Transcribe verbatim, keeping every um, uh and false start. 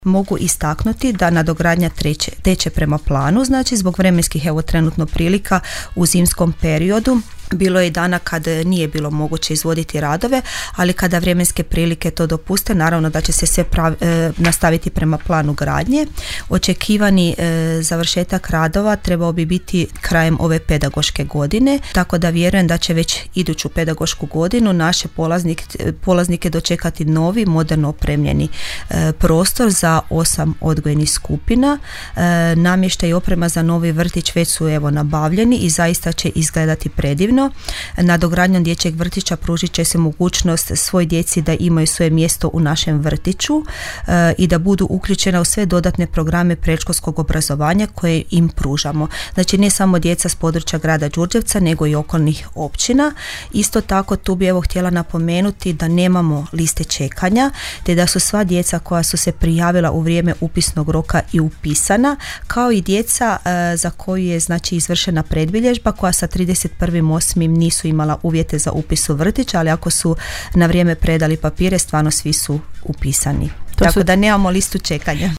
Mogu istaknuti da nadogradnja treće, teče prema planu, znači zbog vremenskih evo trenutno prilika u zimskom periodu. Bilo je i dana kad nije bilo moguće izvoditi radove, ali kada vremenske prilike to dopuste, naravno da će se sve pravi, e, nastaviti prema planu gradnje. Očekivani e, završetak radova trebao bi biti krajem ove pedagoške godine, tako da vjerujem da će već iduću pedagošku godinu naše polaznike, polaznike dočekati novi, moderno opremljeni e, prostor za osam odgojnih skupina. E, namještaj i oprema za novi vrtić već su evo nabavljeni i zaista će izgledati predivno. Nadogradnjom dječjeg vrtića pružit će se mogućnost svoj djeci da imaju svoje mjesto u našem vrtiću e, i da budu uključena u sve dodatne programe predškolskog obrazovanja koje im pružamo. Znači ne samo djeca s područja grada Đurđevca nego i okolnih općina. Isto tako tu bi evo htjela napomenuti da nemamo liste čekanja, te da su sva djeca koja su se prijavila u vrijeme upisnog roka i upisana, kao i djeca e, za koju je znači izvršena predbilježba koja sa trideset prvog osmog nisu imala uvjete za upis u vrtić, ali ako su na vrijeme predali papire, stvarno svi su upisani. To Tako su... da nemamo listu čekanja.